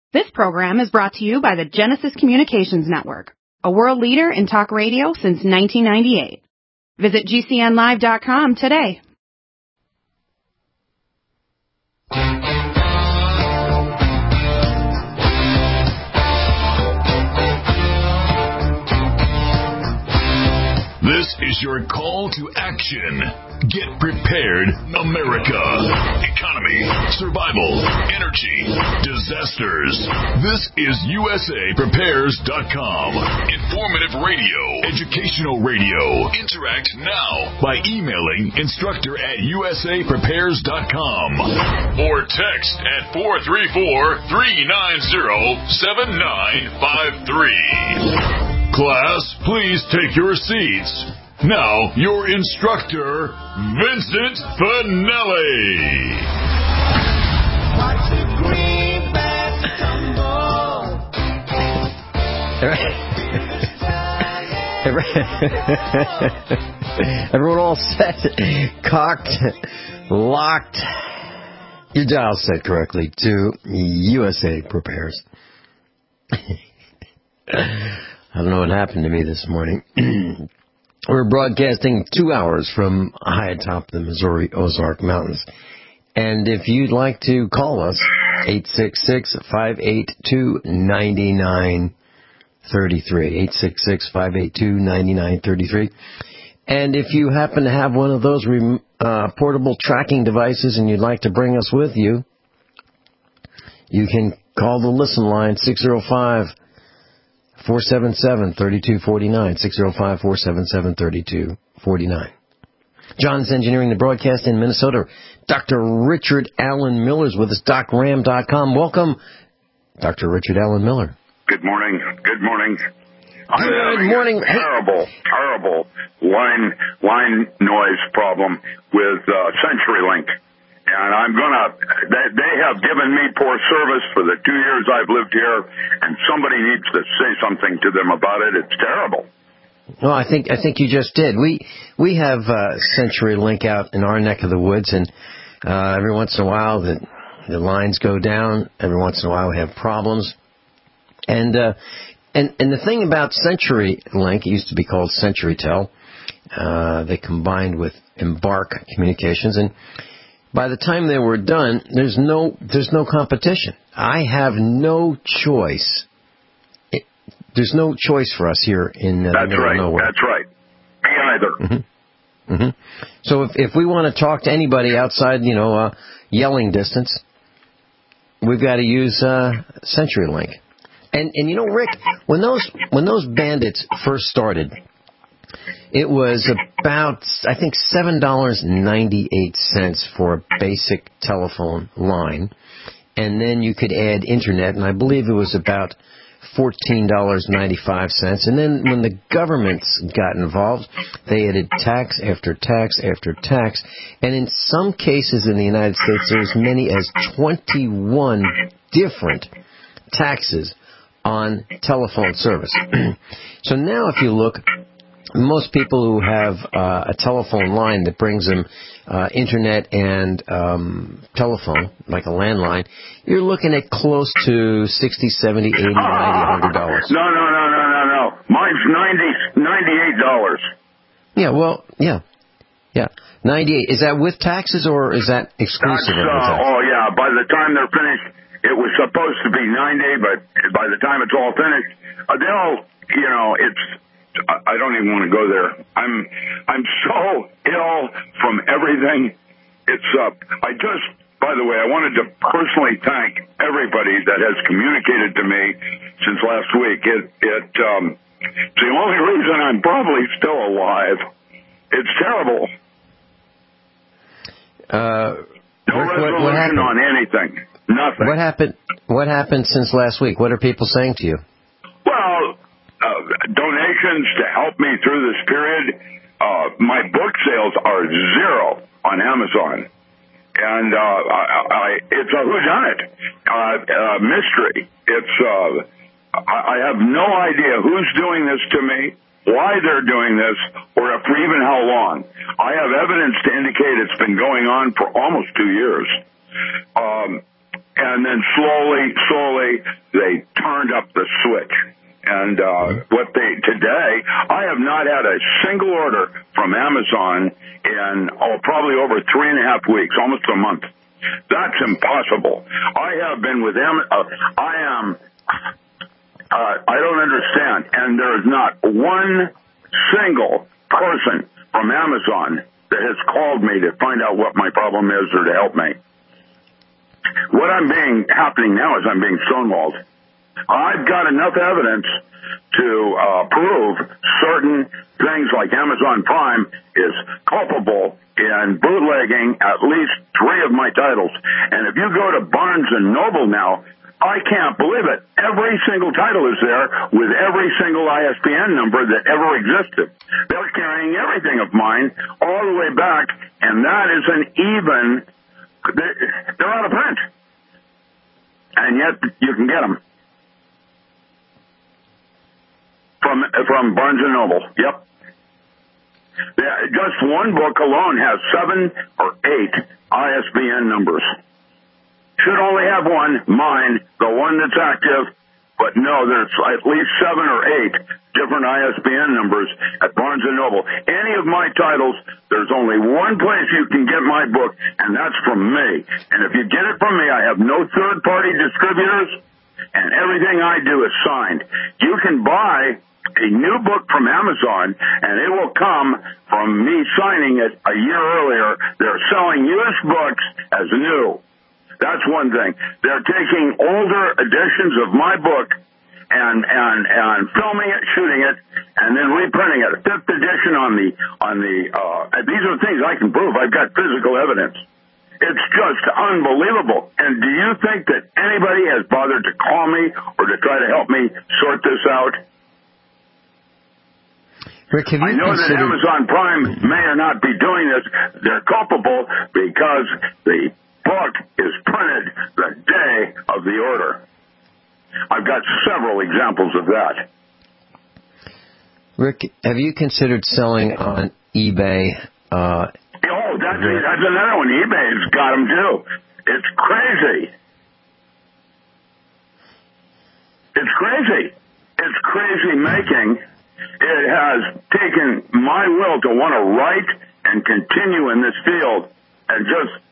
This program is brought to you by the Genesis Communications Network, a world leader in talk radio since 1998. Visit GCNlive.com today. This is your call to action. Get prepared, America. Economy, survival, energy, disasters. This is USAPrepares.com. Informative radio, educational radio. Interact now by emailing instructor@USAPrepares.com or text at 434-390-7953. Class, please take your seats. Now, your instructor, Vincent Finelli. Watch the greenbacks tumble. Everyone all set, cocked, locked. Your dial set correctly to USA Prepares. I don't know what happened to me this morning. We're broadcasting 2 hours from high atop the Missouri Ozark Mountains. And if you'd like to call us, 866-582-9933. 866-582-9933. And if you happen to have one of those portable tracking devices and you'd like to bring us with you, you can call the listen line, 605-477-3249, 605-477-3249. John's engineering the broadcast in Minnesota. Dr. Richard Allen Miller's with us, DocRam.com. Welcome, Dr. Richard Allen Miller. Good morning. Good morning. Good morning. Terrible line noise problem with CenturyLink. And I'm they have given me poor service for the 2 years I've lived here, and somebody needs to say something to them about it. It's terrible. Well, I think you just did. We have CenturyLink out in our neck of the woods, and every once in a while the lines go down. Every once in a while we have problems. And the thing about CenturyLink, it used to be called CenturyTel. They combined with Embark Communications, and by the time they were done, there's no competition. I have no choice. There's no choice for us here in the middle of nowhere. That's right. Me either. Mm-hmm. Mm-hmm. So if we want to talk to anybody outside, yelling distance, we've got to use CenturyLink. And Rick, when those bandits first started, it was about, I think, $7.98 for a basic telephone line. And then you could add internet, and I believe it was about $14.95. And then when the governments got involved, they added tax after tax after tax. And in some cases in the United States, there was as many as 21 different taxes on telephone service. So now if you look, most people who have a telephone line that brings them internet and telephone, like a landline, you're looking at close to $60, $70, $80, $90, $100. No. Mine's $98. Yeah, well, yeah. 98. Is that with taxes or is that exclusive of the tax? Oh, yeah. By the time they're finished, it was supposed to be 90, but by the time it's all finished, I don't even want to go there. I'm so ill from everything. By the way, I wanted to personally thank everybody that has communicated to me since last week. It's the only reason I'm probably still alive. It's terrible. No resolution on anything. Nothing. What happened since last week? What are people saying to you? Well, donations to help me through this period. My book sales are zero on Amazon, and it's a whodunit mystery. I have no idea who's doing this to me, why they're doing this, or for even how long. I have evidence to indicate it's been going on for almost 2 years. And then slowly, up the switch. And today, I have not had a single order from Amazon in probably over 3.5 weeks, almost a month. That's impossible. I have been with Amazon. I don't understand. And there is not one single person from Amazon that has called me to find out what my problem is or to help me. What happening now is I'm being stonewalled. I've got enough evidence to prove certain things like Amazon Prime is culpable in bootlegging at least 3 of my titles. And if you go to Barnes & Noble now, I can't believe it. Every single title is there with every single ISBN number that ever existed. They're carrying everything of mine all the way back, and that isn't even, they're out of print. And yet you can get them. From Barnes & Noble, yep. Just one book alone has 7 or 8 ISBN numbers. Should only have one, mine, the one that's active, but no, there's at least 7 or 8 different ISBN numbers at Barnes & Noble. Any of my titles, there's only one place you can get my book, and that's from me. And if you get it from me, I have no third-party distributors, and everything I do is signed. You can buy a new book from Amazon, and it will come from me signing it a year earlier. They're selling used books as new. That's one thing. They're taking older editions of my book and filming it, shooting it, and then reprinting it. A 5th edition on the these are things I can prove. I've got physical evidence. It's just unbelievable. And do you think that anybody has bothered to call me or to try to help me sort this out? Rick, have you I know that Amazon Prime may or not be doing this. They're culpable because the book is printed the day of the order. I've got several examples of that. Rick, have you considered selling on eBay? That's another one. eBay's got them too. It's crazy. It's crazy. It's crazy making. It has taken my will to want to write and continue in this field, and just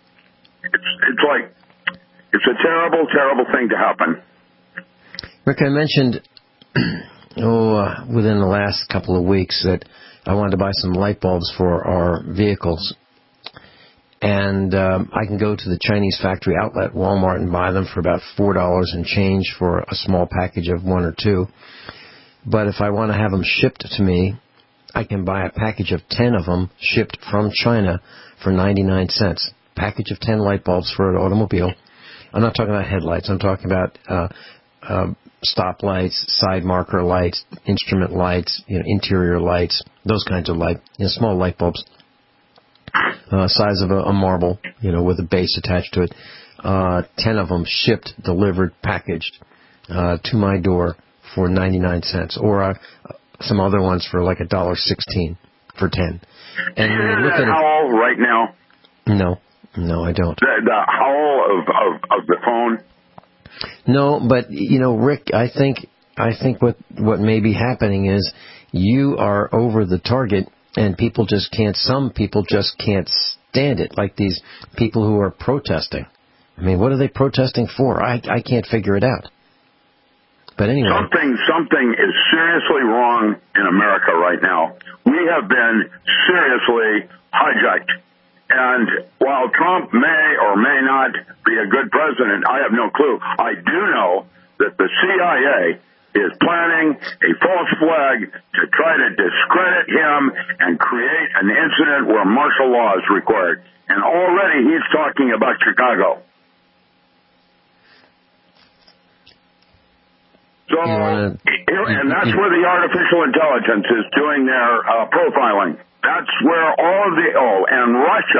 it's a terrible, terrible thing to happen. Rick, I mentioned within the last couple of weeks that I wanted to buy some light bulbs for our vehicles, and I can go to the Chinese factory outlet, Walmart, and buy them for about $4 and change for a small package of 1 or 2. But if I want to have them shipped to me, I can buy a package of 10 of them shipped from China for 99 cents. Package of 10 light bulbs for an automobile. I'm not talking about headlights. I'm talking about stop lights, side marker lights, instrument lights, interior lights, those kinds of light, small light bulbs, size of a marble, with a base attached to it. 10 of them shipped, delivered, packaged to my door for 99 cents, or some other ones for like $1.16 for 10. And you hear that howl right now? No, I don't. The howl of the phone? No, but Rick, I think what may be happening is you are over the target, and some people just can't stand it, like these people who are protesting. I mean, what are they protesting for? I can't figure it out. But anyway, something is seriously wrong in America right now. We have been seriously hijacked. And while Trump may or may not be a good president, I have no clue. I do know that the CIA is planning a false flag to try to discredit him and create an incident where martial law is required. And already he's talking about Chicago. So, and that's where the artificial intelligence is doing their profiling. That's where all of and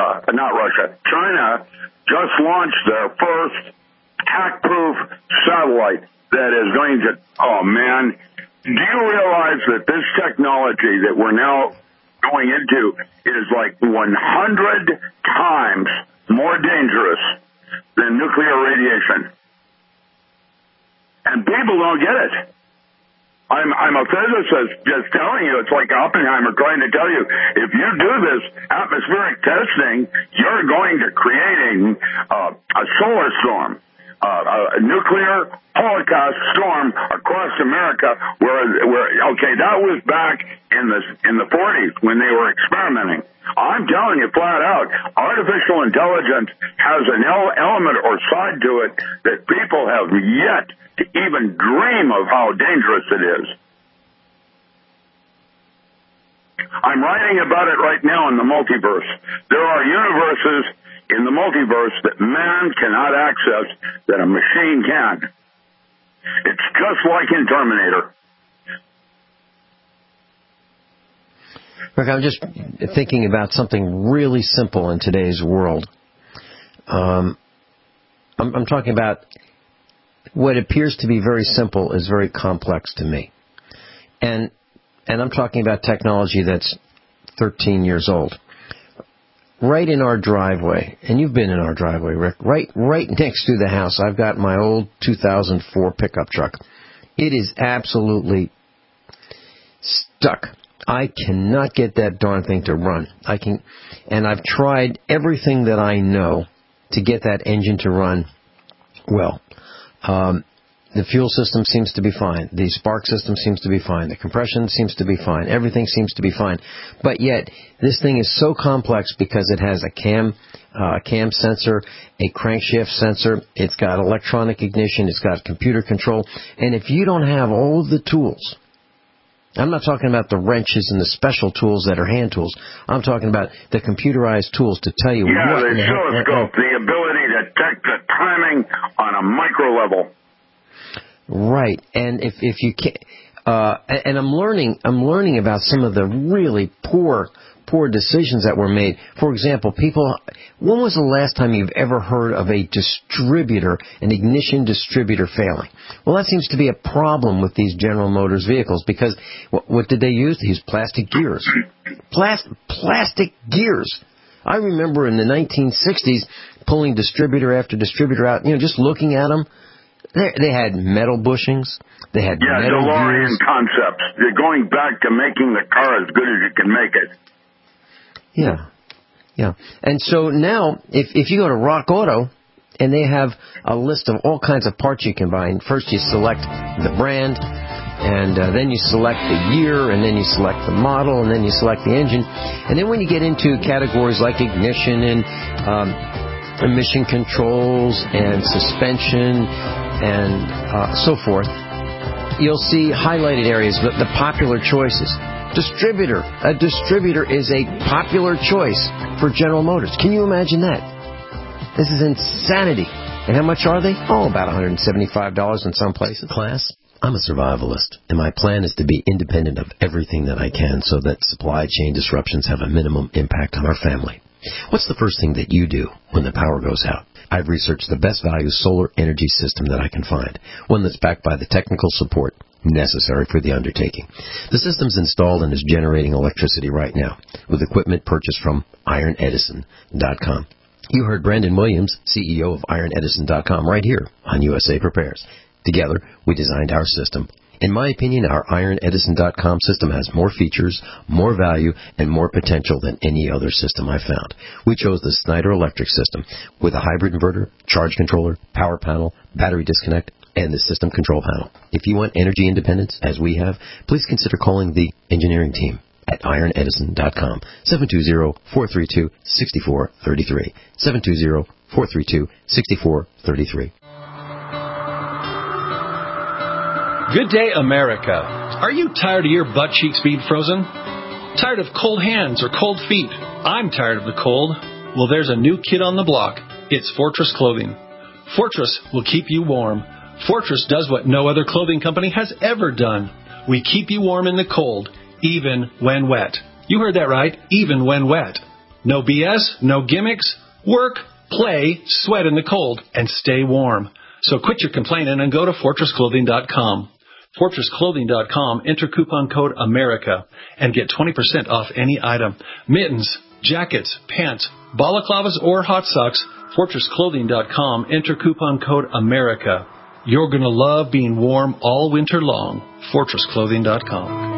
China just launched their first hack-proof satellite that is going to, do you realize that this technology that we're now going into is like 100 times more dangerous than nuclear radiation? And people don't get it. I'm a physicist just telling you, it's like Oppenheimer trying to tell you, if you do this atmospheric testing, you're going to creating a solar storm, a nuclear holocaust storm across America where okay, that was back in the 40s when they were experimenting. I'm telling you flat out, artificial intelligence has an element or side to it that people have yet to even dream of how dangerous it is. I'm writing about it right now in the multiverse. There are universes in the multiverse that man cannot access that a machine can. It's just like in Terminator. Rick, I'm just thinking about something really simple in today's world. I'm talking about what appears to be very simple is very complex to me. And I'm talking about technology that's 13 years old. Right in our driveway, and you've been in our driveway, Rick, right next to the house, I've got my old 2004 pickup truck. It is absolutely stuck. I cannot get that darn thing to run. And I've tried everything that I know to get that engine to run well. The fuel system seems to be fine. The spark system seems to be fine. The compression seems to be fine. Everything seems to be fine. But yet, this thing is so complex because it has a cam sensor, a crankshaft sensor. It's got electronic ignition. It's got computer control. And if you don't have all of the tools, I'm not talking about the wrenches and the special tools that are hand tools. I'm talking about the computerized tools to tell you what... Yeah, the oscilloscope, the ability to detect the timing on a micro level. Right, and if you can't, and I'm learning about some of the really poor decisions that were made. For example, when was the last time you've ever heard of a distributor, an ignition distributor failing? Well, that seems to be a problem with these General Motors vehicles because what did they use? They used plastic gears. Plastic gears. I remember in the 1960s pulling distributor after distributor out, just looking at them. They had metal bushings. They had metal DeLorean gears. concepts. They're going back to making the car as good as you can make it. Yeah. And so now, if you go to Rock Auto, and they have a list of all kinds of parts you can buy. And first you select the brand, and then you select the year, and then you select the model, and then you select the engine. And then when you get into categories like ignition and emission controls and suspension and so forth, you'll see highlighted areas, the popular choices. Distributor. A distributor is a popular choice for General Motors. Can you imagine that? This is insanity. And how much are they? Oh, about $175 in some places. Class, I'm a survivalist, and my plan is to be independent of everything that I can so that supply chain disruptions have a minimum impact on our family. What's the first thing that you do when the power goes out? I've researched the best value solar energy system that I can find, one that's backed by the technical support necessary for the undertaking. The system's installed and is generating electricity right now with equipment purchased from IronEdison.com. You heard Brandon Williams, CEO of IronEdison.com, right here on USA Prepares. Together, we designed our system. In my opinion, our IronEdison.com system has more features, more value, and more potential than any other system I've found. We chose the Snyder Electric system with a hybrid inverter, charge controller, power panel, battery disconnect, and the system control panel. If you want energy independence, as we have, please consider calling the engineering team at IronEdison.com, 720-432-6433, 720-432-6433. Good day, America. Are you tired of your butt cheeks being frozen? Tired of cold hands or cold feet? I'm tired of the cold. Well, there's a new kid on the block. It's Fortress Clothing. Fortress will keep you warm. Fortress does what no other clothing company has ever done. We keep you warm in the cold, even when wet. You heard that right, even when wet. No BS, no gimmicks. Work, play, sweat in the cold, and stay warm. So quit your complaining and go to FortressClothing.com. FortressClothing.com, enter coupon code AMERICA and get 20% off any item. Mittens, jackets, pants, balaclavas, or hot socks. FortressClothing.com, enter coupon code AMERICA. You're going to love being warm all winter long. FortressClothing.com.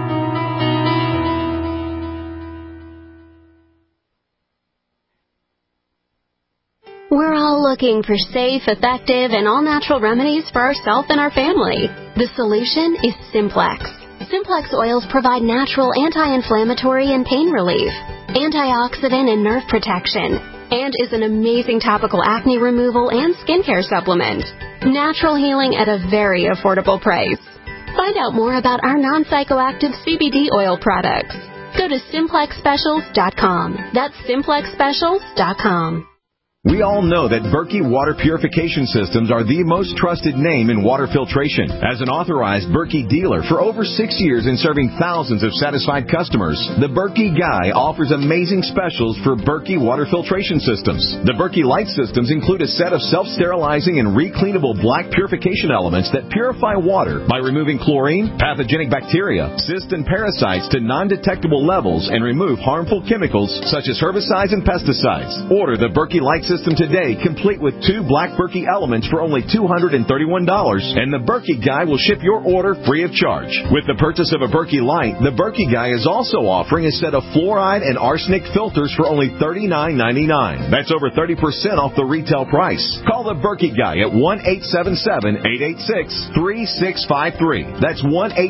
We're all looking for safe, effective, and all-natural remedies for ourselves and our family. The solution is Simplex. Simplex oils provide natural anti-inflammatory and pain relief, antioxidant and nerve protection, and is an amazing topical acne removal and skincare supplement. Natural healing at a very affordable price. Find out more about our non-psychoactive CBD oil products. Go to SimplexSpecials.com. That's SimplexSpecials.com. We all know that Berkey Water Purification Systems are the most trusted name in water filtration. As an authorized Berkey dealer for over 6 years and serving thousands of satisfied customers, the Berkey Guy offers amazing specials for Berkey Water Filtration Systems. The Berkey Light Systems include a set of self-sterilizing and recleanable black purification elements that purify water by removing chlorine, pathogenic bacteria, cysts, and parasites to non-detectable levels and remove harmful chemicals such as herbicides and pesticides. Order the Berkey Light System today, complete with 2 black Berkey elements for only $231, and the Berkey Guy will ship your order free of charge. With the purchase of a Berkey Light, the Berkey Guy is also offering a set of fluoride and arsenic filters for only $39.99. That's over 30% off the retail price. Call the Berkey Guy at 1-877-886-3653. That's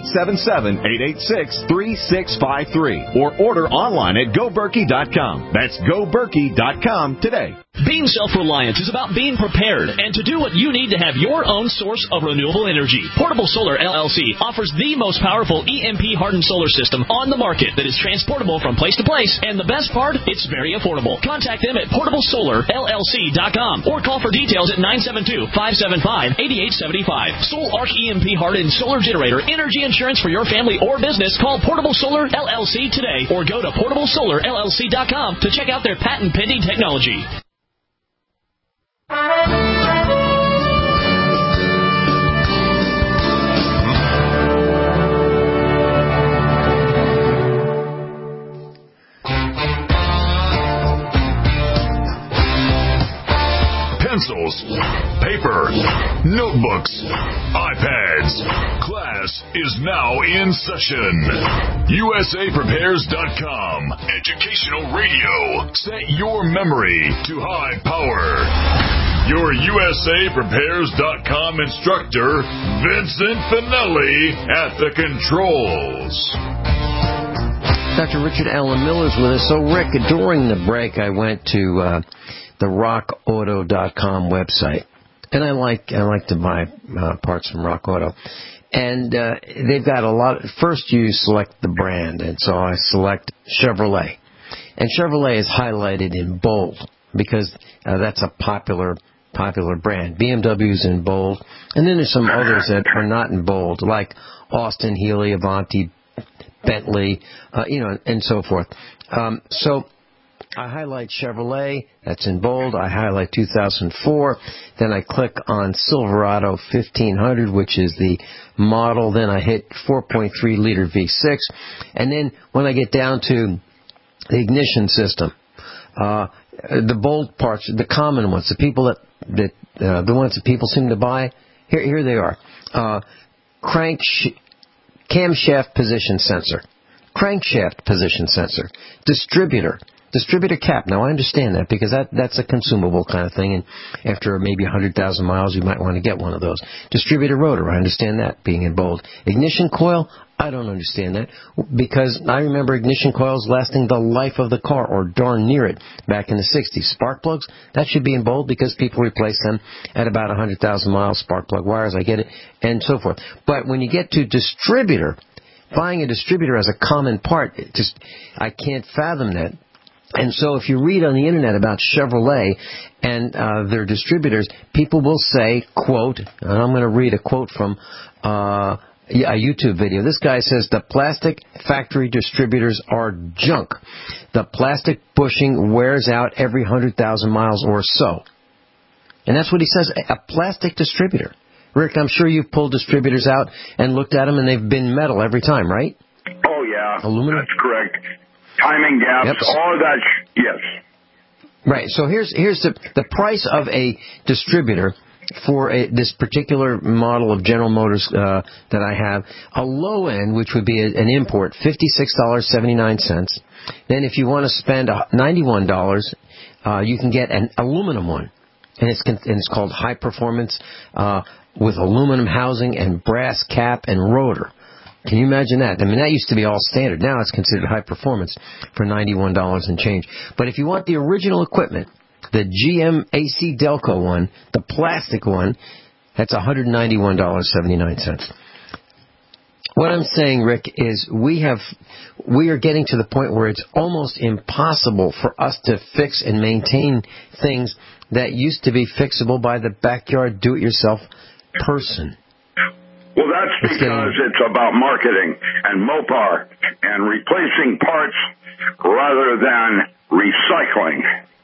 1-877-886-3653. Or order online at GoBerkey.com. That's GoBerkey.com today. Being self-reliant is about being prepared and to do what you need to have your own source of renewable energy. Portable Solar LLC offers the most powerful EMP-hardened solar system on the market that is transportable from place to place, and the best part, it's very affordable. Contact them at PortableSolarLLC.com or call for details at 972-575-8875. Soul Arc EMP-hardened solar generator energy insurance for your family or business. Call Portable Solar LLC today or go to PortableSolarLLC.com to check out their patent-pending technology. Pencils, paper, notebooks, iPads. Class is now in session. USAPrepares.com. Educational radio. Set your memory to high power. Your USAPrepares.com instructor, Vincent Finelli, at the controls. Dr. Richard Allen Miller is with us. So, Rick, during the break, I went to the RockAuto.com website, and I like to buy parts from Rock Auto. And they've got a lot. First, you select the brand, and so I select Chevrolet. And Chevrolet is highlighted in bold because that's a popular brand. BMW's in bold, and then there's some others that are not in bold, like Austin, Healey, Avanti, Bentley, and so forth. So I highlight Chevrolet, that's in bold. I highlight 2004. Then I click on Silverado 1500, which is the model. Then I hit 4.3-liter V6. And then when I get down to the ignition system, the bold parts, the common ones, the ones that people seem to buy, here they are. Camshaft position sensor, crankshaft position sensor, distributor cap. Now, I understand that because that's a consumable kind of thing, and after maybe 100,000 miles, you might want to get one of those. Distributor rotor, I understand that being in bold. Ignition coil, I don't understand that because I remember ignition coils lasting the life of the car or darn near it back in the 60s. Spark plugs, that should be in bold because people replace them at about 100,000 miles. Spark plug wires, I get it, and so forth. But when you get to distributor, buying a distributor as a common part, I can't fathom that. And so if you read on the Internet about Chevrolet and their distributors, people will say, quote, and I'm going to read a quote from a YouTube video. This guy says, the plastic factory distributors are junk. The plastic bushing wears out every 100,000 miles or so. And that's what he says, a plastic distributor. Rick, I'm sure you've pulled distributors out and looked at them, and they've been metal every time, right? Oh, yeah. Aluminum? That's correct. Timing gaps, yep. All of that, yes. Right. So here's the price of a distributor for this particular model of General Motors that I have, a low end, which would be an import, $56.79. Then if you want to spend $91, you can get an aluminum one. And it's called High Performance with aluminum housing and brass cap and rotor. Can you imagine that? I mean, that used to be all standard. Now it's considered high performance for $91 and change. But if you want the original equipment, the GM AC Delco one, the plastic one, that's $191.79. What I'm saying, Rick, is we are getting to the point where it's almost impossible for us to fix and maintain things that used to be fixable by the backyard do-it-yourself person. Well, that's because it's about marketing and Mopar and replacing parts rather than recycling.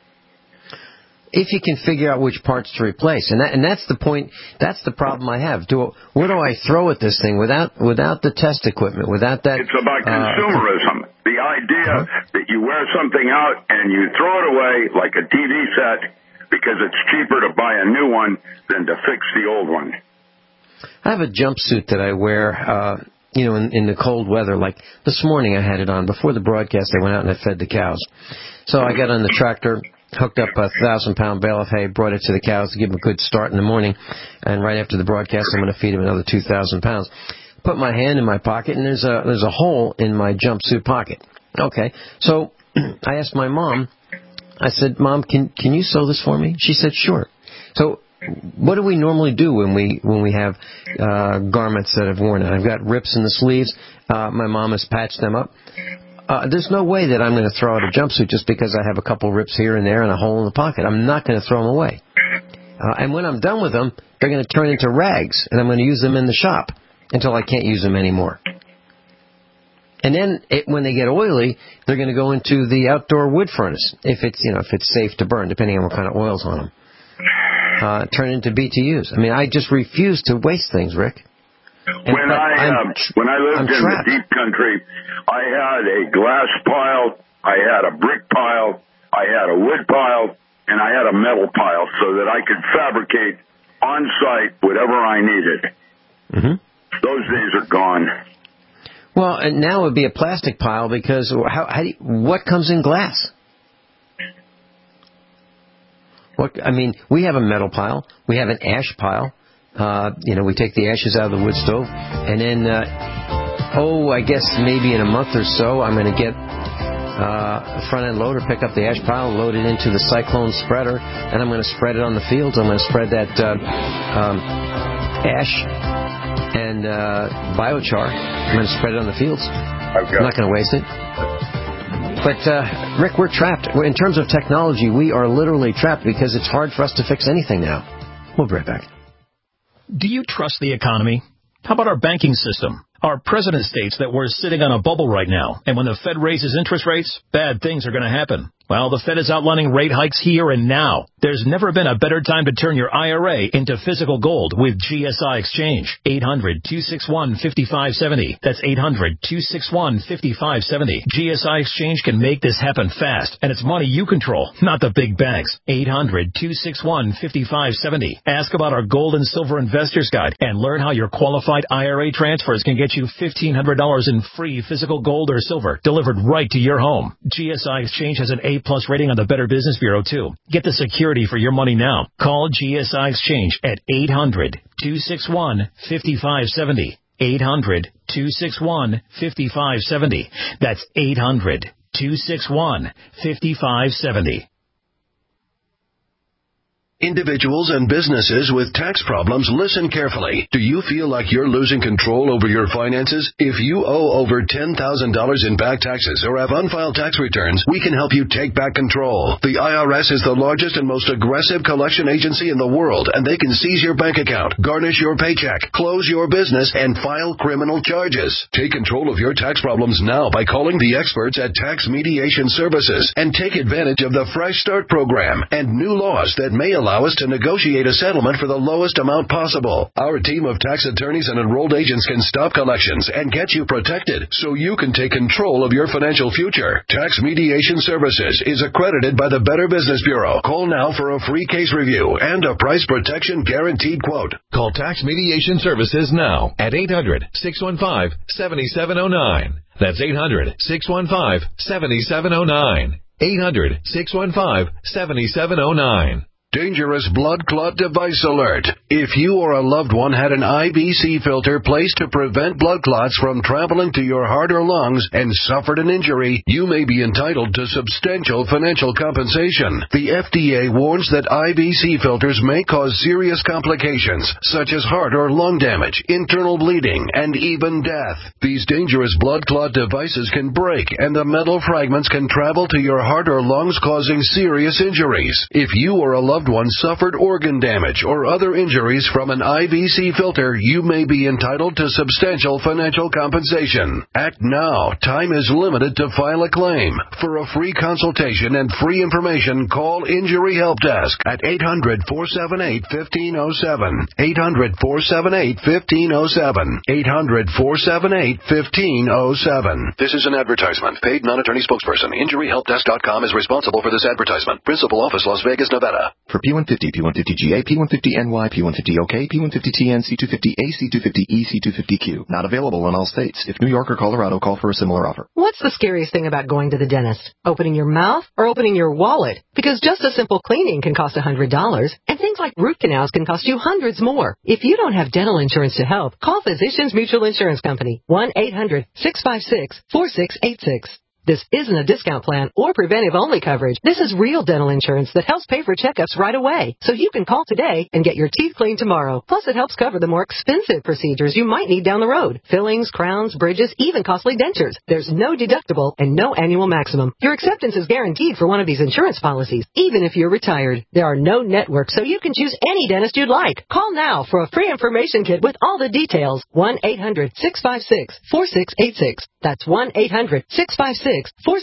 If you can figure out which parts to replace, and that's the point. That's the problem I have. Where do I throw at this thing without the test equipment, without that? It's about consumerism. The idea that you wear something out and you throw it away like a TV set because it's cheaper to buy a new one than to fix the old one. I have a jumpsuit that I wear, in the cold weather. Like this morning, I had it on. Before the broadcast, I went out and I fed the cows. So I got on the tractor, hooked up a 1,000-pound bale of hay, brought it to the cows to give them a good start in the morning. And right after the broadcast, I'm going to feed them another 2,000 pounds. Put my hand in my pocket, and there's a hole in my jumpsuit pocket. Okay, so I asked my mom. I said, "Mom, can you sew this for me?" She said, "Sure." So what do we normally do when we have garments that have worn out? I've got rips in the sleeves. My mom has patched them up. There's no way that I'm going to throw out a jumpsuit just because I have a couple rips here and there and a hole in the pocket. I'm not going to throw them away. And when I'm done with them, they're going to turn into rags, and I'm going to use them in the shop until I can't use them anymore. And then when they get oily, they're going to go into the outdoor wood furnace if it's safe to burn, depending on what kind of oil's on them. Turn into BTUs. I mean, I just refuse to waste things, Rick. When I lived in the deep country, I had a glass pile, I had a brick pile, I had a wood pile, and I had a metal pile so that I could fabricate on site whatever I needed. Mm-hmm. Those days are gone. Well, and now it would be a plastic pile because what comes in glass? We have a metal pile. We have an ash pile. We take the ashes out of the wood stove. And then, I guess maybe in a month or so, I'm going to get a front-end loader, pick up the ash pile, load it into the Cyclone spreader, and I'm going to spread it on the fields. I'm going to spread that ash and biochar. I'm going to spread it on the fields. I'm not going to waste it. But, Rick, we're trapped. In terms of technology, we are literally trapped because it's hard for us to fix anything now. We'll be right back. Do you trust the economy? How about our banking system? Our president states that we're sitting on a bubble right now, and when the Fed raises interest rates, bad things are going to happen. Well, the Fed is outlining rate hikes here and now. There's never been a better time to turn your IRA into physical gold with GSI Exchange. 800-261-5570. That's 800-261-5570. GSI Exchange can make this happen fast, and it's money you control, not the big banks. 800-261-5570. Ask about our gold and silver investors guide and learn how your qualified IRA transfers can get you $1,500 in free physical gold or silver delivered right to your home. GSI Exchange has an A+ rating on the Better Business Bureau, too. Get the security for your money now. Call GSI Exchange at 800-261-5570. 800-261-5570. That's 800-261-5570. Individuals and businesses with tax problems, listen carefully. Do you feel like you're losing control over your finances? If you owe over $10,000 in back taxes or have unfiled tax returns, we can help you take back control. The IRS is the largest and most aggressive collection agency in the world, and they can seize your bank account, garnish your paycheck, close your business, and file criminal charges. Take control of your tax problems now by calling the experts at Tax Mediation Services and take advantage of the Fresh Start program and new laws that may allow allow us to negotiate a settlement for the lowest amount possible. Our team of tax attorneys and enrolled agents can stop collections and get you protected so you can take control of your financial future. Tax Mediation Services is accredited by the Better Business Bureau. Call now for a free case review and a price protection guaranteed quote. Call Tax Mediation Services now at 800-615-7709. That's 800-615-7709. 800-615-7709. Dangerous blood clot device alert. If you or a loved one had an IVC filter placed to prevent blood clots from traveling to your heart or lungs and suffered an injury, you may be entitled to substantial financial compensation. The FDA warns that IVC filters may cause serious complications, such as heart or lung damage, internal bleeding, and even death. These dangerous blood clot devices can break, and the metal fragments can travel to your heart or lungs, causing serious injuries. If you or a loved one suffered organ damage or other injuries from an IVC filter, you may be entitled to substantial financial compensation. Act now. Time is limited to file a claim. For a free consultation and free information, call Injury Help Desk at 800-478-1507. 800-478-1507. 800-478-1507. This is an advertisement. Paid non-attorney spokesperson. InjuryHelpDesk.com is responsible for this advertisement. Principal office, Las Vegas, Nevada. For P150, P150GA, P150NY, P150OK, P150TN, C250A, C250E, C250Q. Not available in all states. If New York or Colorado, call for a similar offer. What's the scariest thing about going to the dentist? Opening your mouth or opening your wallet? Because just a simple cleaning can cost $100, and things like root canals can cost you hundreds more. If you don't have dental insurance to help, call Physicians Mutual Insurance Company. 1-800-656-4686. This isn't a discount plan or preventive-only coverage. This is real dental insurance that helps pay for checkups right away. So you can call today and get your teeth cleaned tomorrow. Plus, it helps cover the more expensive procedures you might need down the road. Fillings, crowns, bridges, even costly dentures. There's no deductible and no annual maximum. Your acceptance is guaranteed for one of these insurance policies, even if you're retired. There are no networks, so you can choose any dentist you'd like. Call now for a free information kit with all the details. 1-800-656-4686. That's 1-800-656-4686.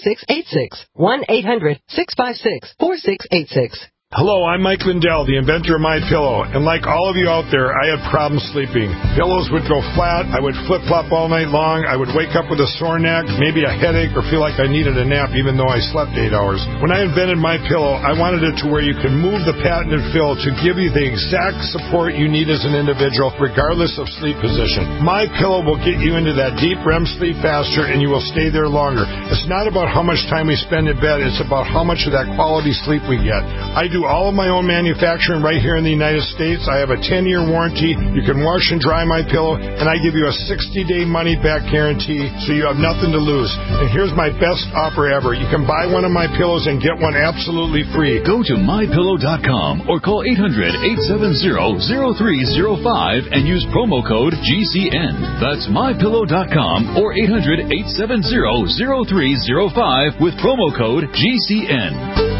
1-800-656-4686. Hello, I'm Mike Lindell, the inventor of MyPillow, and like all of you out there, I had problems sleeping. Pillows would go flat, I would flip-flop all night long, I would wake up with a sore neck, maybe a headache, or feel like I needed a nap even though I slept 8 hours. When I invented MyPillow, I wanted it to where you can move the patented fill to give you the exact support you need as an individual, regardless of sleep position. MyPillow will get you into that deep REM sleep faster, and you will stay there longer. It's not about how much time we spend in bed, it's about how much of that quality sleep we get. I do all of my own manufacturing right here in the United States. I have a 10-year warranty. You can wash and dry my pillow, and I give you a 60-day money-back guarantee, so you have nothing to lose. And here's my best offer ever. You can buy one of my pillows and get one absolutely free. Go to MyPillow.com or call 800-870-0305 and use promo code GCN. That's MyPillow.com or 800-870-0305 with promo code GCN.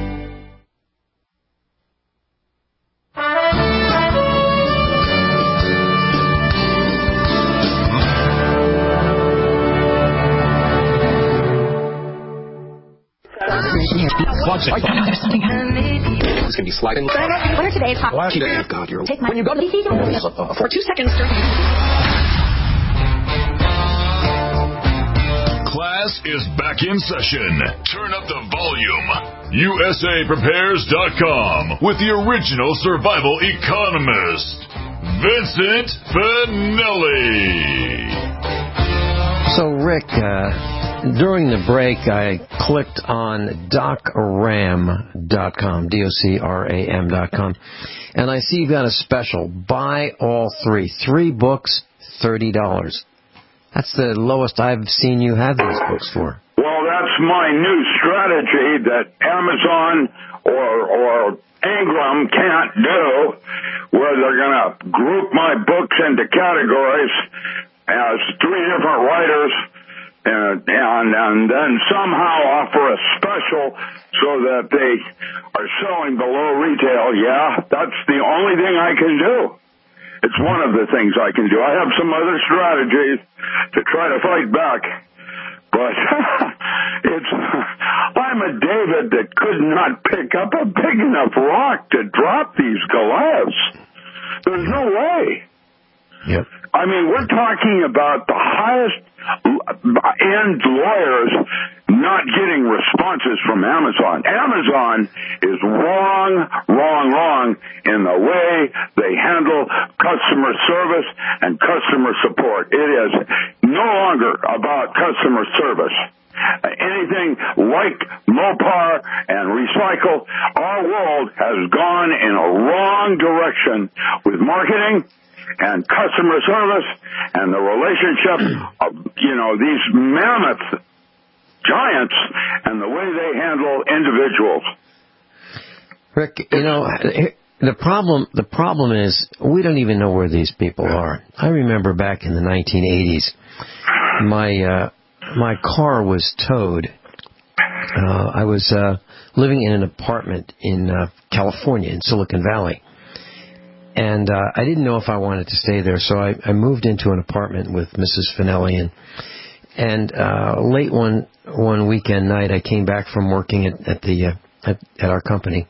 There's something happening. It's going to be sliding. What are today's hot? God, you're take my when you go to for 2 seconds. Class is back in session. Turn up the volume. USAPrepares.com with the original survival economist, Vincent Finelli. So, Rick, during the break, I clicked on docram.com, DOCRAM.com, and I see you've got a special. Buy all three. 3 books, $30. That's the lowest I've seen you have these books for. Well, that's my new strategy that Amazon or Ingram can't do, where they're going to group my books into categories as 3 different writers, and then somehow offer a special so that they are selling below retail. Yeah, that's the only thing I can do. It's one of the things I can do. I have some other strategies to try to fight back, but I I'm a David that could not pick up a big enough rock to drop these Goliaths. There's no way. Yep. I mean, we're talking about the highest end lawyers not getting responses from Amazon. Amazon is wrong in the way they handle customer service and customer support. It is no longer about customer service. Anything like Mopar and Recycle, our world has gone in a wrong direction with marketing and customer service and the relationship of, these mammoth giants and the way they handle individuals. Rick, the problem is we don't even know where these people are. I remember back in the 1980s, my car was towed. I was living in an apartment in California, in Silicon Valley. And I didn't know if I wanted to stay there, so I moved into an apartment with Mrs. Finelli. And late one weekend night, I came back from working at our company.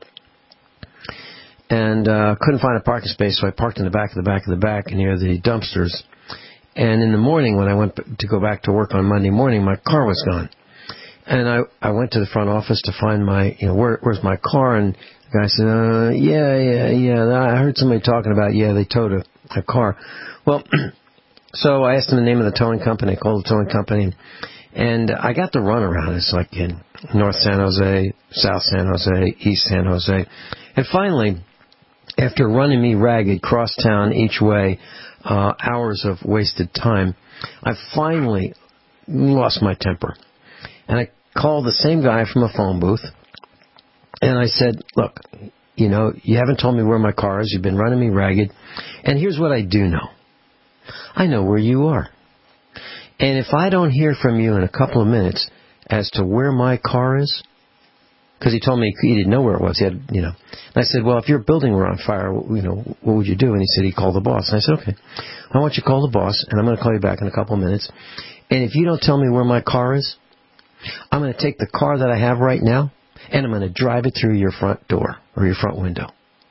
And couldn't find a parking space, so I parked in the back near the dumpsters. And in the morning, when I went to go back to work on Monday morning, my car was gone. And I went to the front office to find where's my car? And the guy said, yeah, I heard somebody talking about, they towed a car. Well, so I asked him the name of the towing company. I called the towing company. And I got the runaround. It's like in North San Jose, South San Jose, East San Jose. And finally, after running me ragged cross town each way, hours of wasted time, I finally lost my temper. And I called the same guy from a phone booth, and I said, look, you haven't told me where my car is. You've been running me ragged. And here's what I do know. I know where you are. And if I don't hear from you in a couple of minutes as to where my car is, because he told me he didn't know where it was. He had, And I said, well, if your building were on fire, what would you do? And he said he'd call the boss. And I said, okay, I want you to call the boss, and I'm going to call you back in a couple of minutes. And if you don't tell me where my car is, I'm going to take the car that I have right now, and I'm going to drive it through your front door or your front window.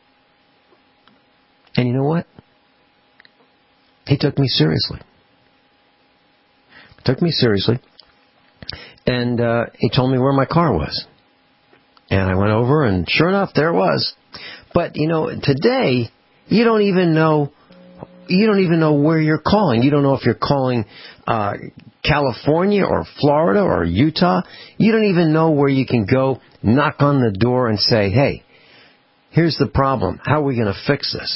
And you know what? He took me seriously. And he told me where my car was. And I went over, and sure enough, there it was. But, today, you don't even know where you're calling. You don't know if you're calling California or Florida or Utah. You don't even know where you can go, knock on the door and say, hey, here's the problem. How are we going to fix this?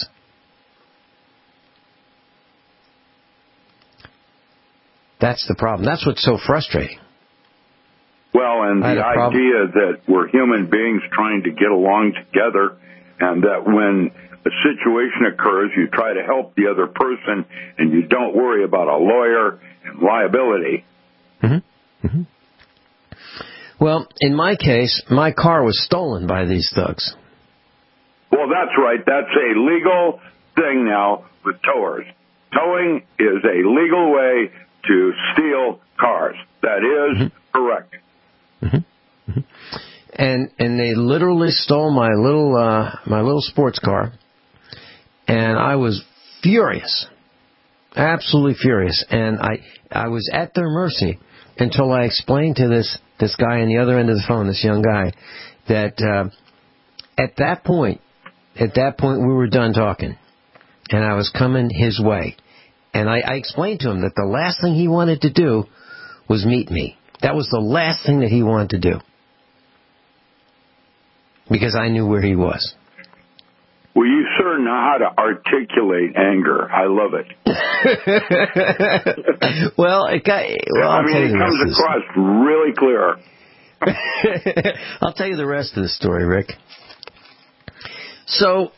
That's the problem. That's what's so frustrating. Well, and the idea that we're human beings trying to get along together, and that when a situation occurs, you try to help the other person, and you don't worry about a lawyer and liability. Mm-hmm. Mm-hmm. Well, in my case, my car was stolen by these thugs. Well, that's right. That's a legal thing now with towers. Towing is a legal way to steal cars. That is correct. Mm-hmm. Mm-hmm. And they literally stole my little sports car, and I was furious, absolutely furious. And I was at their mercy until I explained to this guy on the other end of the phone, this young guy, that at that point we were done talking, and I was coming his way. And I explained to him that the last thing he wanted to do was meet me. That was the last thing that he wanted to do. Because I knew where he was. Well, you sure know how to articulate anger. I love it. It comes across really clear. I'll tell you the rest of the story, Rick. So,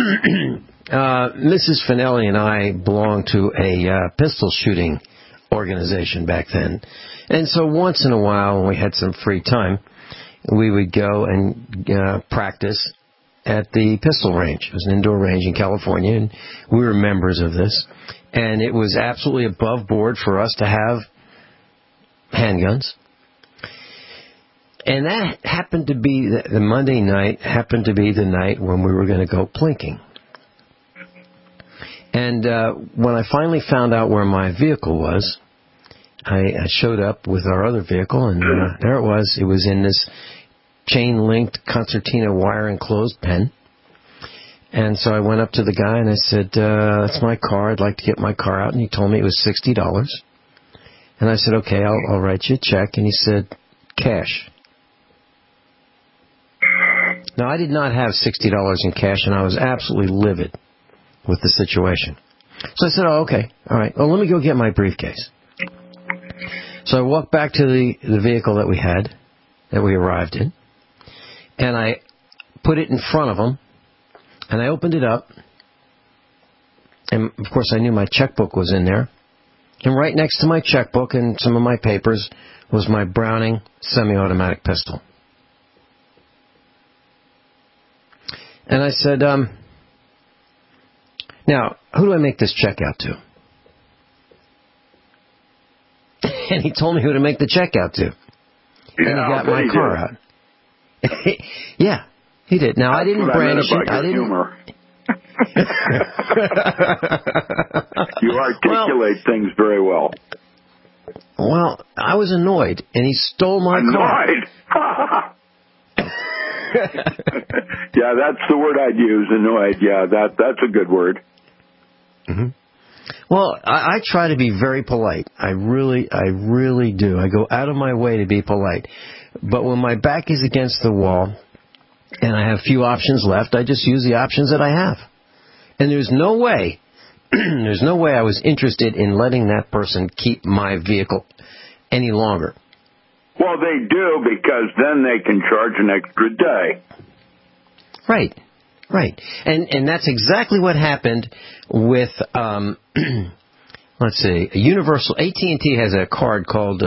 Mrs. Finelli and I belonged to a pistol shooting organization back then. And so once in a while, when we had some free time, we would go and practice at the pistol range. It was an indoor range in California, and we were members of this. And it was absolutely above board for us to have handguns. And that happened to be the Monday night, happened to be the night when we were going to go plinking. And when I finally found out where my vehicle was, I showed up with our other vehicle, and there it was. It was in this chain-linked concertina wire-enclosed pen. And so I went up to the guy, and I said, that's my car. I'd like to get my car out. And he told me it was $60. And I said, okay, I'll write you a check. And he said, cash. Now, I did not have $60 in cash, and I was absolutely livid with the situation. So I said, oh, okay, all right. Well, let me go get my briefcase. So I walked back to the vehicle that we had, that we arrived in, and I put it in front of him, and I opened it up, and of course I knew my checkbook was in there, and right next to my checkbook and some of my papers was my Browning semi-automatic pistol. And I said, now, who do I make this check out to? And he told me who to make the check out to. Yeah, and he got my car out. Yeah, he did. Now, I didn't brandish it. I didn't. Humor. You articulate things very well. Well, I was annoyed, and he stole my car. Annoyed? Yeah, that's the word I'd use, annoyed. Yeah, that's a good word. Mm-hmm. Well, I try to be very polite. I really do. I go out of my way to be polite. But when my back is against the wall and I have few options left, I just use the options that I have. And there's no way I was interested in letting that person keep my vehicle any longer. Well, they do, because then they can charge an extra day. Right. And that's exactly what happened with, let's see, Universal. AT&T has a card called,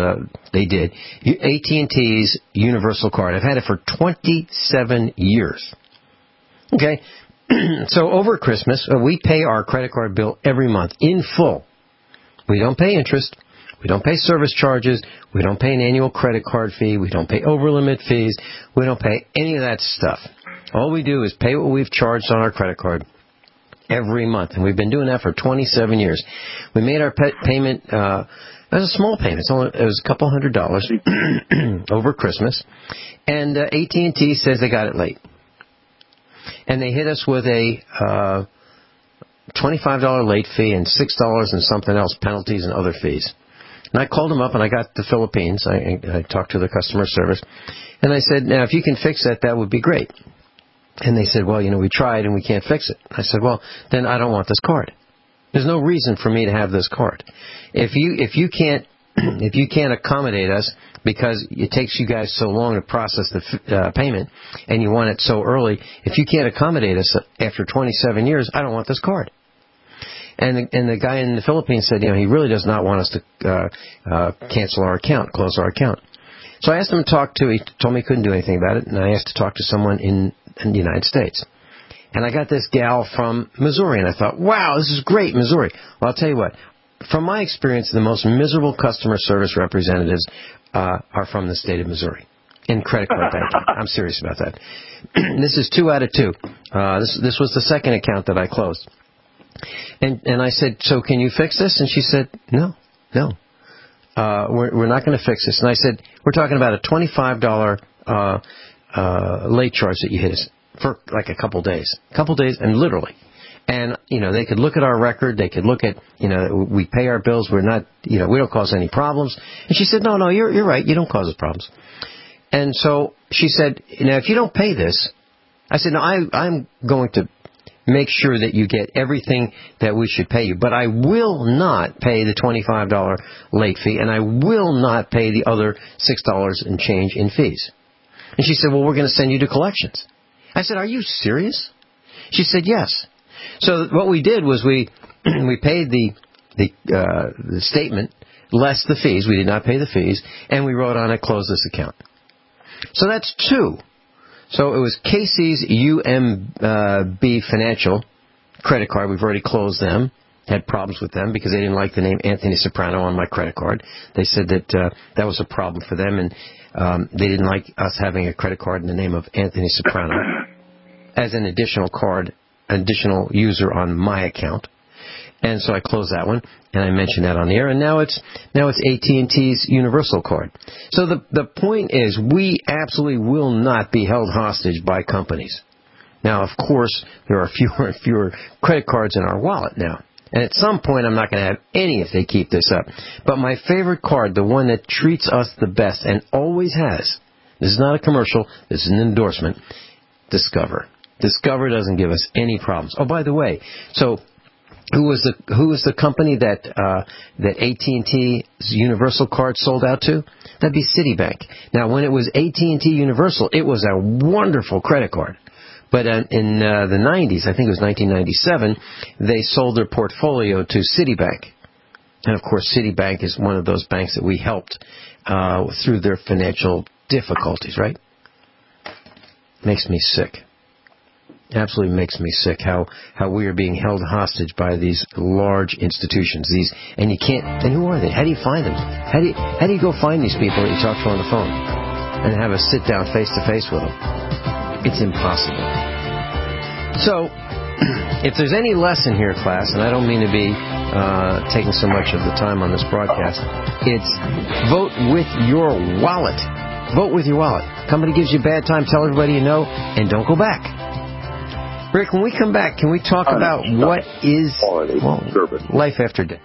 AT&T's Universal Card. I've had it for 27 years. Okay. So over Christmas, we pay our credit card bill every month in full. We don't pay interest. We don't pay service charges. We don't pay an annual credit card fee. We don't pay overlimit fees. We don't pay any of that stuff. All we do is pay what we've charged on our credit card every month, and we've been doing that for 27 years. We made our payment, it was a small payment. It was a couple $100 over Christmas, and AT&T says they got it late. And they hit us with a $25 late fee and $6 and something else, penalties and other fees. And I called them up, and I got the Philippines. I talked to the customer service, and I said, now, if you can fix that would be great. And they said, well, we tried and we can't fix it. I said, well, then I don't want this card. There's no reason for me to have this card. If you can't accommodate us because it takes you guys so long to process the payment and you want it so early, if you can't accommodate us after 27 years, I don't want this card. And the guy in the Philippines said, he really does not want us to cancel our account, close our account. So I asked him to talk to. He told me he couldn't do anything about it, and I asked to talk to someone in the United States. And I got this gal from Missouri, and I thought, wow, this is great, Missouri. Well, I'll tell you what. From my experience, the most miserable customer service representatives are from the state of Missouri in credit card banking. I'm serious about that. This is 2 out of 2. This was the second account that I closed. And I said, so can you fix this? And she said, no. We're not going to fix this. And I said, we're talking about a $25 late charge that you hit us for like a couple days, and literally. And, they could look at our record. They could look at, we pay our bills. We're not, we don't cause any problems. And she said, no, you're right. You don't cause us problems. And so she said, if you don't pay this, I said, no, I'm going to make sure that you get everything that we should pay you. But I will not pay the $25 late fee, and I will not pay the other $6 and change in fees. And she said, well, we're going to send you to collections. I said, are you serious? She said, yes. So what we did was we paid the statement less the fees. We did not pay the fees, and we wrote on it, close this account. So that's 2. So it was Casey's UMB Financial credit card. We've already closed them. had problems with them because they didn't like the name Anthony Soprano on my credit card. They said that that was a problem for them, and they didn't like us having a credit card in the name of Anthony Soprano as an additional card, an additional user on my account. And so I closed that one, and I mentioned that on the air, and now it's AT&T's Universal card. So the point is, we absolutely will not be held hostage by companies. Now, of course, there are fewer and fewer credit cards in our wallet now. And at some point, I'm not going to have any if they keep this up. But my favorite card, the one that treats us the best and always has, this is not a commercial, this is an endorsement, Discover. Discover doesn't give us any problems. Oh, by the way, so who was the company that AT&T's Universal card sold out to? That'd be Citibank. Now, when it was AT&T Universal, it was a wonderful credit card. But in the 90s, I think it was 1997, they sold their portfolio to Citibank. And, of course, Citibank is one of those banks that we helped through their financial difficulties, right? Makes me sick. Absolutely makes me sick how we are being held hostage by these large institutions. And you can't. And who are they? How do you find them? How do you go find these people that you talk to on the phone and have a sit down face to face with them? It's impossible. So, if there's any lesson here, class, and I don't mean to be taking so much of the time on this broadcast, it's vote with your wallet. Vote with your wallet. Company gives you a bad time, tell everybody you know, and don't go back. Rick, when we come back, can we talk about what is life after death?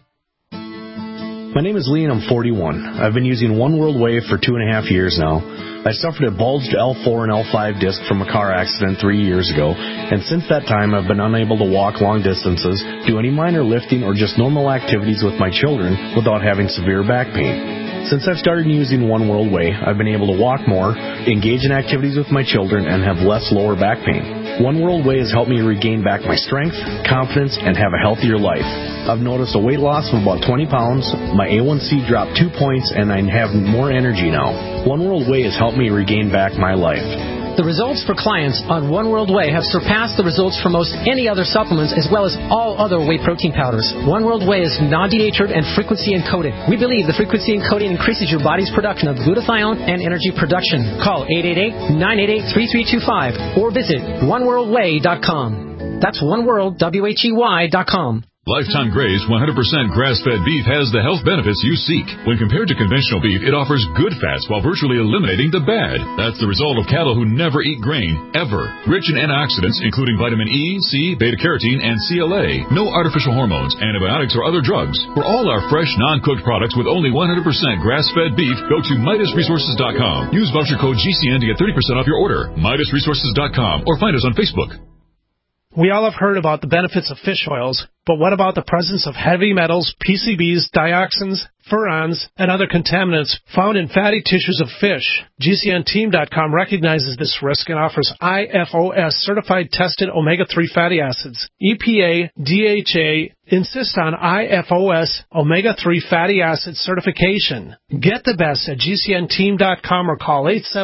My name is Lee and I'm 41. I've been using One World Wave for 2.5 years now. I suffered a bulged L4 and L5 disc from a car accident 3 years ago, and since that time I've been unable to walk long distances, do any minor lifting or just normal activities with my children without having severe back pain. Since I've started using One World Way, I've been able to walk more, engage in activities with my children, and have less lower back pain. One World Way has helped me regain back my strength, confidence, and have a healthier life. I've noticed a weight loss of about 20 pounds, my A1C dropped 2 points, and I have more energy now. One World Way has helped me regain back my life. The results for clients on One World Way have surpassed the results for most any other supplements as well as all other whey protein powders. One World Way is non-denatured and frequency encoded. We believe the frequency encoding increases your body's production of glutathione and energy production. Call 888-988-3325 or visit oneworldwhey.com. That's oneworldwhey.com. Lifetime Graze 100% grass-fed beef has the health benefits you seek. When compared to conventional beef, it offers good fats while virtually eliminating the bad. That's the result of cattle who never eat grain, ever. Rich in antioxidants, including vitamin E, C, beta-carotene, and CLA. No artificial hormones, antibiotics, or other drugs. For all our fresh, non-cooked products with only 100% grass-fed beef, go to MidasResources.com. Use voucher code GCN to get 30% off your order. MidasResources.com or find us on Facebook. We all have heard about the benefits of fish oils, but what about the presence of heavy metals, PCBs, dioxins, furans, and other contaminants found in fatty tissues of fish? GCNteam.com recognizes this risk and offers IFOS certified tested omega-3 fatty acids. EPA, DHA insist on IFOS omega-3 fatty acid certification. Get the best at GCNteam.com or call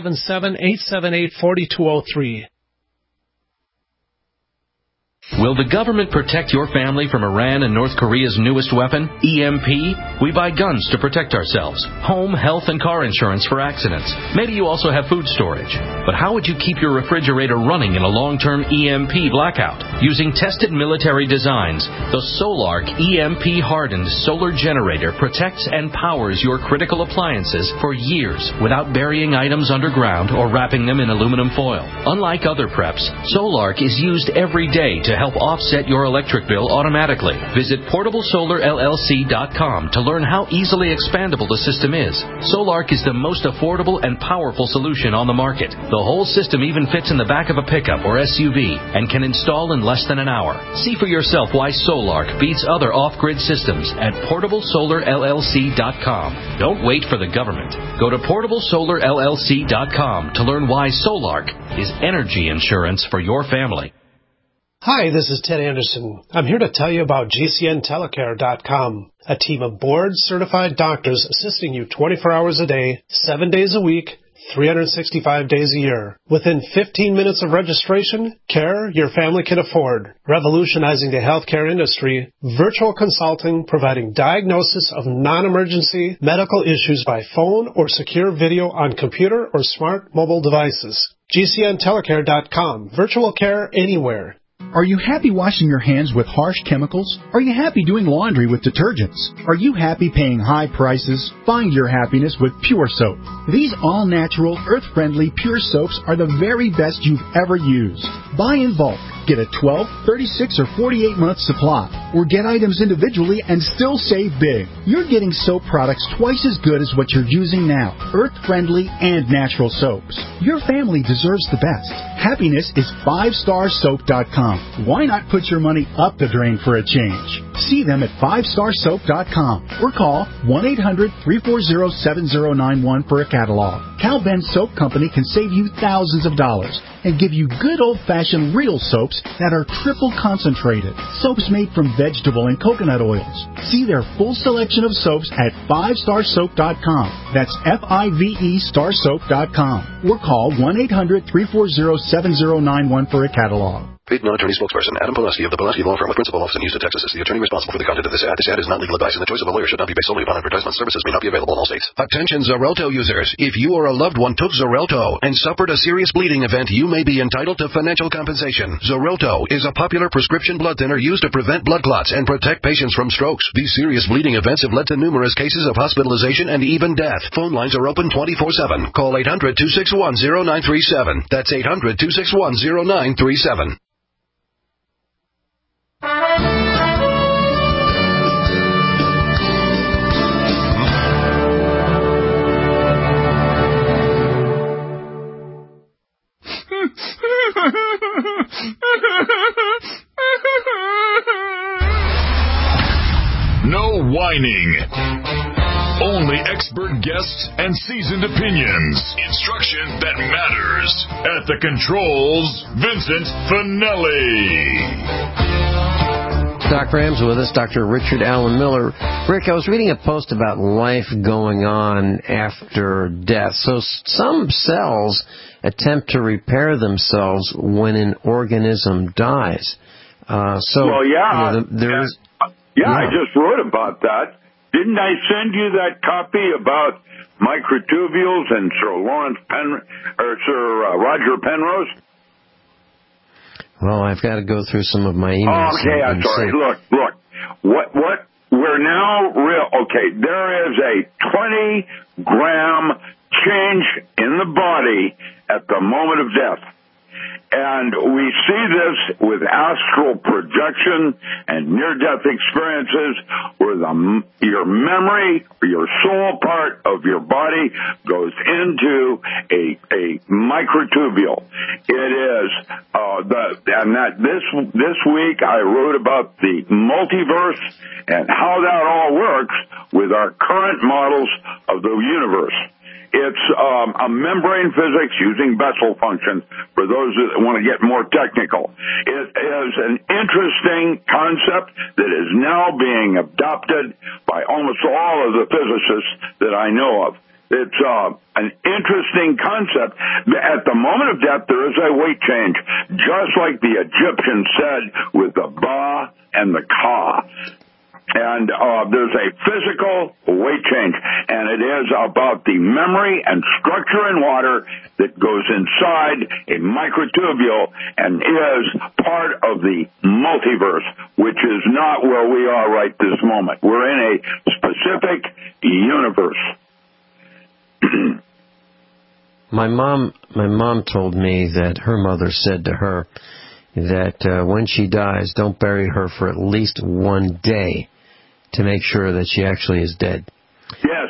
877-878-4203. Will the government protect your family from Iran and North Korea's newest weapon, EMP? We buy guns to protect ourselves, home, health, and car insurance for accidents. Maybe you also have food storage. But how would you keep your refrigerator running in a long-term EMP blackout? Using tested military designs, the Solark EMP-hardened solar generator protects and powers your critical appliances for years without burying items underground or wrapping them in aluminum foil. Unlike other preps, Solark is used every day to help offset your electric bill automatically. Visit PortableSolarLLC.com to learn how easily expandable the system is. Solark is the most affordable and powerful solution on the market. The whole system even fits in the back of a pickup or SUV and can install in less than an hour. See for yourself why Solark beats other off-grid systems at PortableSolarLLC.com. Don't wait for the government. Go to PortableSolarLLC.com to learn why Solark is energy insurance for your family. Hi, this is Ted Anderson. I'm here to tell you about GCNtelecare.com, a team of board-certified doctors assisting you 24 hours a day, 7 days a week, 365 days a year. Within 15 minutes of registration, care your family can afford. Revolutionizing the healthcare industry, virtual consulting providing diagnosis of non-emergency medical issues by phone or secure video on computer or smart mobile devices. GCNtelecare.com. Virtual care anywhere. Are you happy washing your hands with harsh chemicals? Are you happy doing laundry with detergents? Are you happy paying high prices? Find your happiness with Pure Soap. These all-natural, earth-friendly Pure Soaps are the very best you've ever used. Buy in bulk. Get a 12, 36, or 48-month supply. Or get items individually and still save big. You're getting soap products twice as good as what you're using now. Earth-friendly and natural soaps. Your family deserves the best. Happiness is 5starsoap.com. Why not put your money up the drain for a change? See them at 5starsoap.com or call 1-800-340-7091 for a catalog. Cal Ben Soap Company can save you thousands of dollars and give you good old-fashioned real soaps that are triple concentrated. Soaps made from vegetable and coconut oils. See their full selection of soaps at 5starsoap.com. That's F-I-V-E starsoap.com. Or call 1-800-340-7091 for a catalog. Paid non-attorney spokesperson Adam Pulaski of the Pulaski Law Firm with principal office in Houston, Texas is the attorney responsible for the content of this ad. This ad is not legal advice, and the choice of a lawyer should not be based solely upon advertisement. Services may not be available in all states. Attention Xarelto users. If you or a loved one took Xarelto and suffered a serious bleeding event, you may be entitled to financial compensation. Xarelto is a popular prescription blood thinner used to prevent blood clots and protect patients from strokes. These serious bleeding events have led to numerous cases of hospitalization and even death. Phone lines are open 24/7. Call 800-261-0937. That's 800-261-0937. No whining. Only expert guests and seasoned opinions. Instruction that matters. At the controls, Vincent Finelli. Dr. M's with us, Dr. Richard Allen Miller. Rick, I was reading a post about life going on after death. So some cells attempt to repair themselves when an organism dies. I just wrote about that. Didn't I send you that copy about microtubules and Sir Roger Penrose? Well, I've got to go through some of my emails. Okay, I'm sorry. Look. What we're now there is a 20-gram change in the body at the moment of death. And we see this with astral projection and near-death experiences where your memory or your soul part of your body goes into a microtubule. It is this week I wrote about the multiverse and how that all works with our current models of the universe. It's a membrane physics using Bessel function for those that want to get more technical. It is an interesting concept that is now being adopted by almost all of the physicists that I know of. It's an interesting concept. At the moment of death, there is a weight change, just like the Egyptians said with the Ba and the Ka. And there's a physical weight change, and it is about the memory and structure in water that goes inside a microtubule and is part of the multiverse, which is not where we are right this moment. We're in a specific universe. My mom told me that her mother said to her that when she dies, don't bury her for at least one day to make sure that she actually is dead. Yes.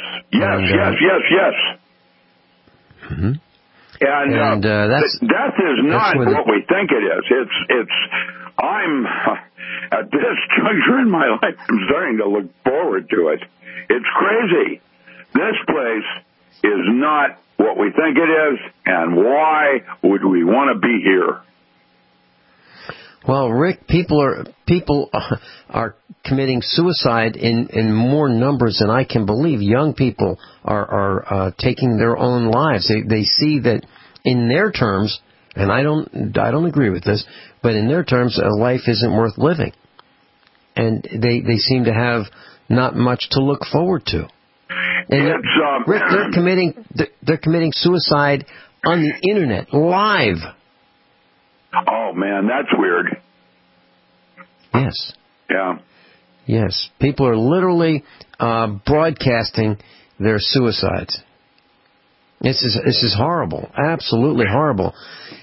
Mm-hmm. And death is not what we think it is. I'm at this juncture in my life, I'm starting to look forward to it. It's crazy. This place is not what we think it is, and why would we want to be here? Well, Rick, people are committing suicide in more numbers than I can believe. Young people are taking their own lives. They see that in their terms, and I don't agree with this, but in their terms, a life isn't worth living, and they seem to have not much to look forward to. And Rick, they're committing suicide on the internet live. Oh, man, that's weird. Yes. Yeah. Yes. People are literally broadcasting their suicides. This is horrible. Absolutely horrible.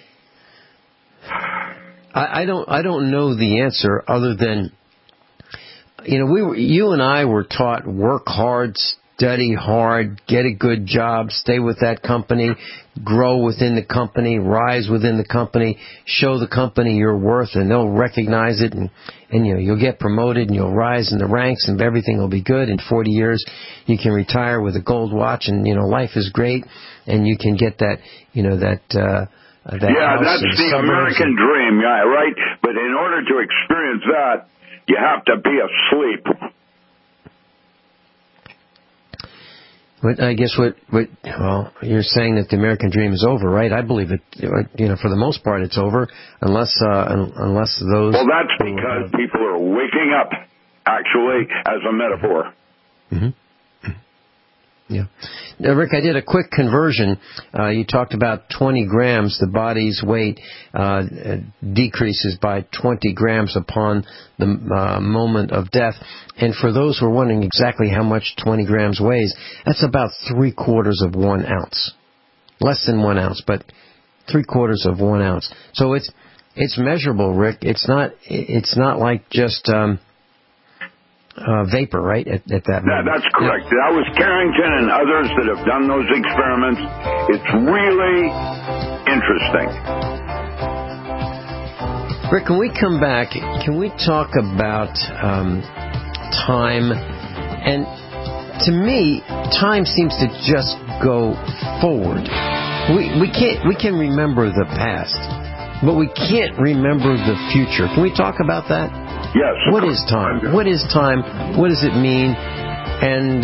I don't know the answer other than, you and I were taught work hard, study hard, get a good job, stay with that company, grow within the company, rise within the company, show the company your worth, and they'll recognize it, and you'll get promoted, and you'll rise in the ranks, and everything will be good. In 40 years, you can retire with a gold watch, and life is great, and you can get that, that house. Yeah, that's the American dream, yeah, right? But in order to experience that, you have to be asleep. I guess well, you're saying that the American dream is over, right? I believe it. For the most part, it's over, unless those. Well, that's because people are waking up, actually, as a metaphor. Mm-hmm. Yeah. Now, Rick, I did a quick conversion. You talked about 20 grams. The body's weight decreases by 20 grams upon the moment of death. And for those who are wondering exactly how much 20 grams weighs, that's about 3/4 of 1 ounce. Less than 1 ounce, but 3/4 of 1 ounce. So it's measurable, Rick. It's not like just vapor, right? At that moment. That's correct. Yeah. That was Carrington and others that have done those experiments. It's really interesting. Rick, when we come back, can we talk about time? And to me, time seems to just go forward. We can remember the past, but we can't remember the future. Can we talk about that? Yes. What is time? What is time? What does it mean? And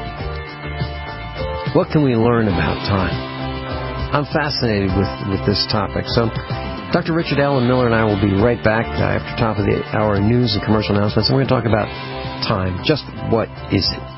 what can we learn about time? I'm fascinated with this topic. So Dr. Richard Allen Miller and I will be right back after top of the hour news and commercial announcements. And we're going to talk about time. Just what is it?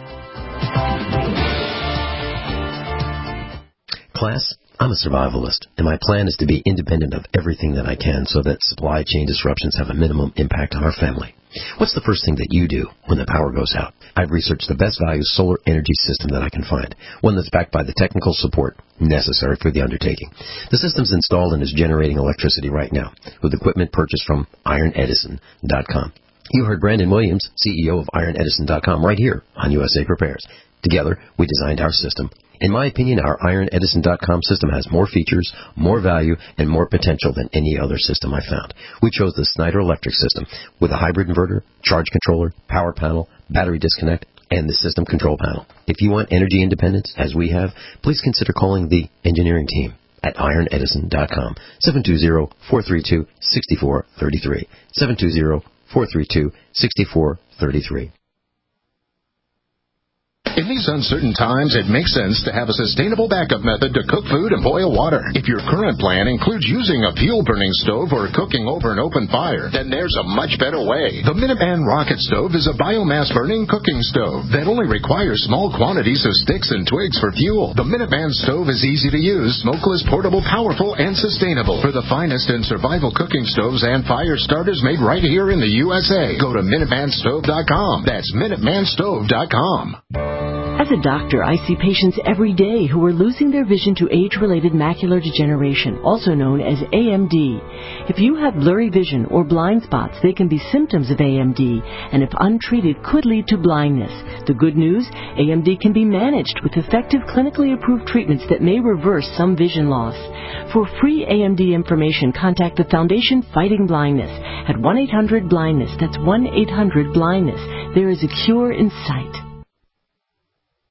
Class, I'm a survivalist, and my plan is to be independent of everything that I can so that supply chain disruptions have a minimum impact on our family. What's the first thing that you do when the power goes out? I've researched the best value solar energy system that I can find, one that's backed by the technical support necessary for the undertaking. The system's installed and is generating electricity right now with equipment purchased from IronEdison.com. You heard Brandon Williams, CEO of IronEdison.com, right here on USA Prepares. Together, we designed our system. In my opinion, our IronEdison.com system has more features, more value, and more potential than any other system I found. We chose the Snyder Electric system with a hybrid inverter, charge controller, power panel, battery disconnect, and the system control panel. If you want energy independence, as we have, please consider calling the engineering team at IronEdison.com, 720-432-6433, 720-432-6433. In these uncertain times, it makes sense to have a sustainable backup method to cook food and boil water. If your current plan includes using a fuel-burning stove or cooking over an open fire, then there's a much better way. The Minuteman Rocket Stove is a biomass-burning cooking stove that only requires small quantities of sticks and twigs for fuel. The Minuteman Stove is easy to use, smokeless, portable, powerful, and sustainable. For the finest in survival cooking stoves and fire starters made right here in the USA, go to MinutemanStove.com. That's MinutemanStove.com. As a doctor, I see patients every day who are losing their vision to age-related macular degeneration, also known as AMD. If you have blurry vision or blind spots, they can be symptoms of AMD, and if untreated, could lead to blindness. The good news, AMD can be managed with effective clinically approved treatments that may reverse some vision loss. For free AMD information, contact the Foundation Fighting Blindness at 1-800-BLINDNESS. That's 1-800-BLINDNESS. There is a cure in sight.